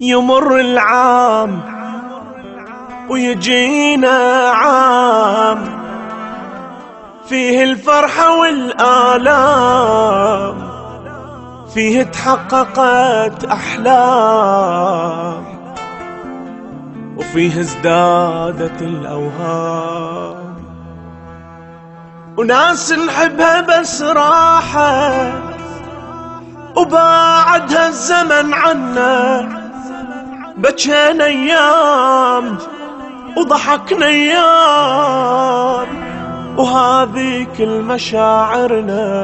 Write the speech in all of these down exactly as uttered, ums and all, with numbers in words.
يمر العام ويجينا عام فيه الفرحة والآلام، فيه تحققت أحلام، وفيه ازدادت الأوهام، وناس نحبها بس راحت وباعدها الزمن عنا، بجينا أيام وضحكنا أيام، وهذي كل مشاعرنا.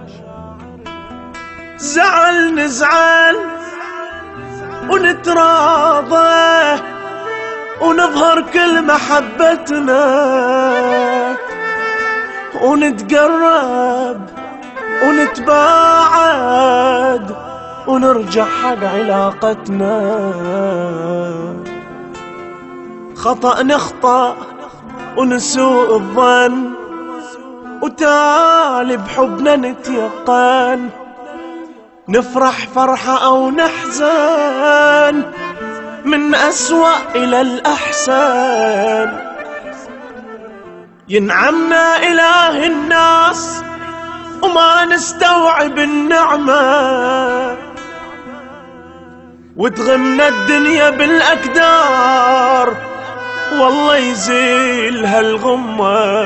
زعل نزعل ونتراضى ونظهر كل محبتنا، ونتقرب ونتباعد ونرجع حق علاقتنا. خطأ نخطأ ونسوء الظن، وتالي بحبنا نتيقن، نفرح فرحة أو نحزن، من أسوأ إلى الأحسن. ينعمنا إله الناس وما نستوعب النعمة، وتغمنا الدنيا بالأقدار، والله يزيل هالغمة.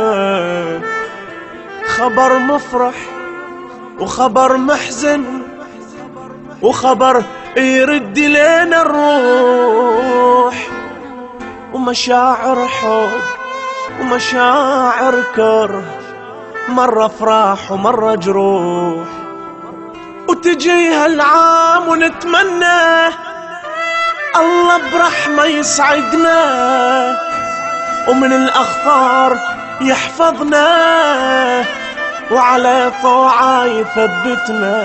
خبر مفرح وخبر محزن، وخبر يرد لنا الروح، ومشاعر حب ومشاعر كره، مرة افراح ومرة جروح. وتجي هالعام ونتمنى الله برحمة يسعدنا، ومن الأخطار يحفظنا، وعلى طاعة يثبتنا.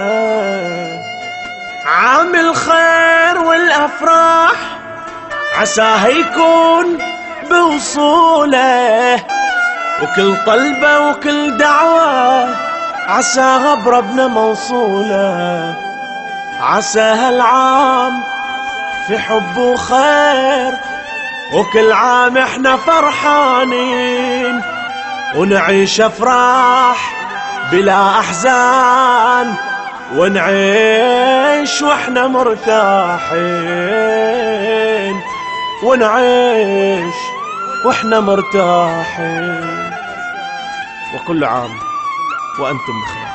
عام الخير والأفراح عساه يكون بوصوله، وكل طلبة وكل دعوة عساها بربنا موصولة. عسى هالعام في حب وخير، وكل عام احنا فرحانين، ونعيش افراح بلا احزان، ونعيش واحنا مرتاحين، ونعيش واحنا مرتاحين. وكل عام وانتم بخير.